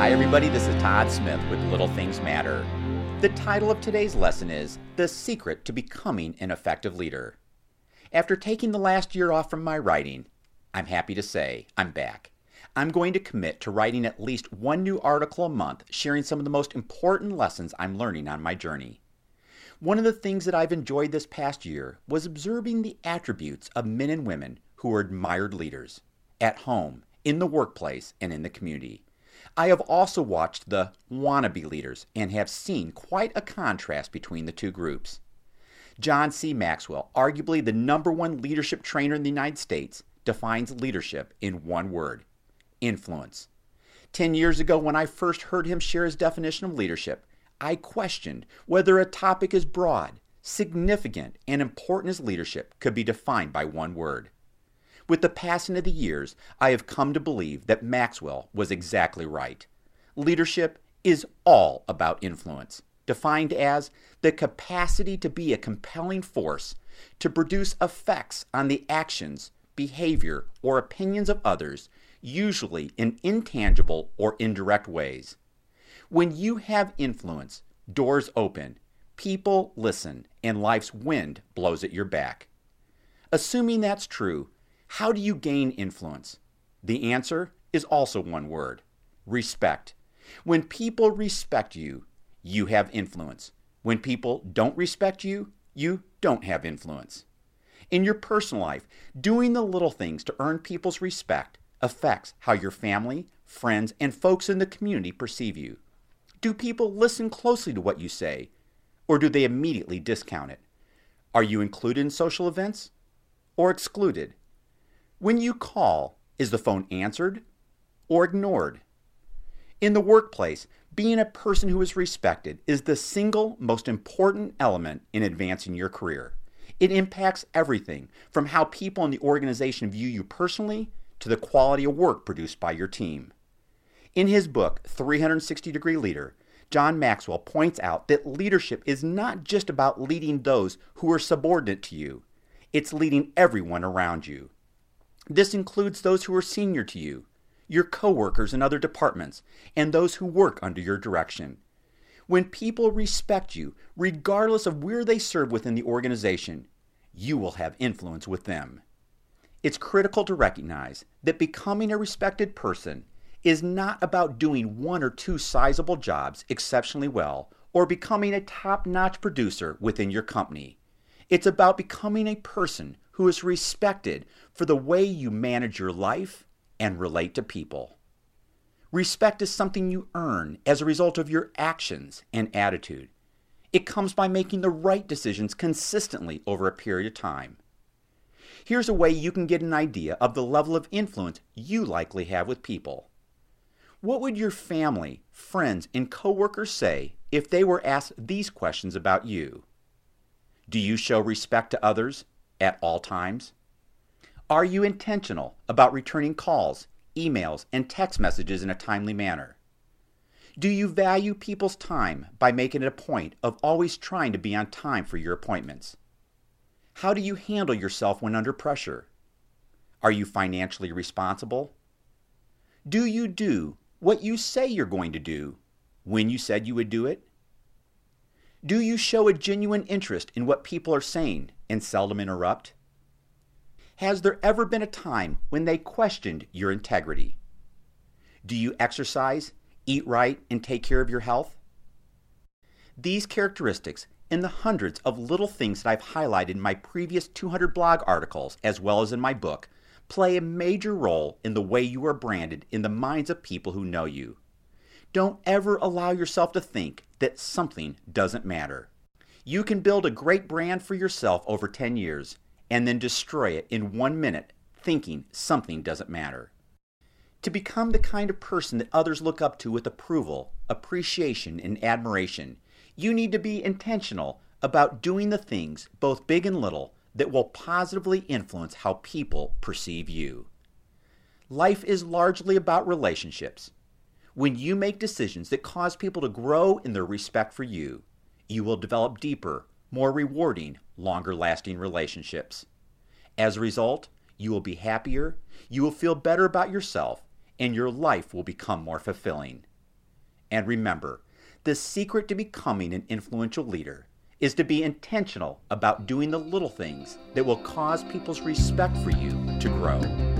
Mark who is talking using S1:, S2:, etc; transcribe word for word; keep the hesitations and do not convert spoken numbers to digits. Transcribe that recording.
S1: Hi everybody, this is Todd Smith with Little Things Matter. The title of today's lesson is The Secret to Becoming an Effective Leader. After taking the last year off from my writing, I'm happy to say I'm back. I'm going to commit to writing at least one new article a month, sharing some of the most important lessons I'm learning on my journey. One of the things that I've enjoyed this past year was observing the attributes of men and women who are admired leaders, at home, in the workplace, and in the community. I have also watched the wannabe leaders and have seen quite a contrast between the two groups. John C. Maxwell, arguably the number one leadership trainer in the United States, defines leadership in one word: influence. Ten years ago, when I first heard him share his definition of leadership, I questioned whether a topic as broad, significant, and important as leadership could be defined by one word. With the passing of the years, I have come to believe that Maxwell was exactly right. Leadership is all about influence, defined as the capacity to be a compelling force to produce effects on the actions, behavior, or opinions of others, usually in intangible or indirect ways. When you have influence, doors open, people listen, and life's wind blows at your back. Assuming that's true, how do you gain influence? The answer is also one word: respect. When people respect you, you have influence. When people don't respect you, you don't have influence. In your personal life, doing the little things to earn people's respect affects how your family, friends, and folks in the community perceive you. Do people listen closely to what you say, or do they immediately discount it? Are you included in social events or excluded? When you call, is the phone answered or ignored? In the workplace, being a person who is respected is the single most important element in advancing your career. It impacts everything from how people in the organization view you personally to the quality of work produced by your team. In his book, three sixty degree Leader, John Maxwell points out that leadership is not just about leading those who are subordinate to you. It's leading everyone around you. This includes those who are senior to you, your coworkers in other departments, and those who work under your direction. When people respect you, regardless of where they serve within the organization, you will have influence with them. It's critical to recognize that becoming a respected person is not about doing one or two sizable jobs exceptionally well or becoming a top-notch producer within your company. It's about becoming a person who is respected for the way you manage your life and relate to people. Respect is something you earn as a result of your actions and attitude. It comes by making the right decisions consistently over a period of time. Here's a way you can get an idea of the level of influence you likely have with people. What would your family, friends, and coworkers say if they were asked these questions about you? Do you show respect to others at all times? Are you intentional about returning calls, emails, and text messages in a timely manner? Do you value people's time by making it a point of always trying to be on time for your appointments? How do you handle yourself when under pressure? Are you financially responsible? Do you do what you say you're going to do when you said you would do it? Do you show a genuine interest in what people are saying and seldom interrupt? Has there ever been a time when they questioned your integrity? Do you exercise, eat right, and take care of your health? These characteristics and the hundreds of little things that I've highlighted in my previous two hundred blog articles, as well as in my book, play a major role in the way you are branded in the minds of people who know you. Don't ever allow yourself to think that something doesn't matter. You can build a great brand for yourself over ten years and then destroy it in one minute thinking something doesn't matter. To become the kind of person that others look up to with approval, appreciation, and admiration, you need to be intentional about doing the things, both big and little, that will positively influence how people perceive you. Life is largely about relationships. When you make decisions that cause people to grow in their respect for you, you will develop deeper, more rewarding, longer-lasting relationships. As a result, you will be happier, you will feel better about yourself, and your life will become more fulfilling. And remember, the secret to becoming an influential leader is to be intentional about doing the little things that will cause people's respect for you to grow.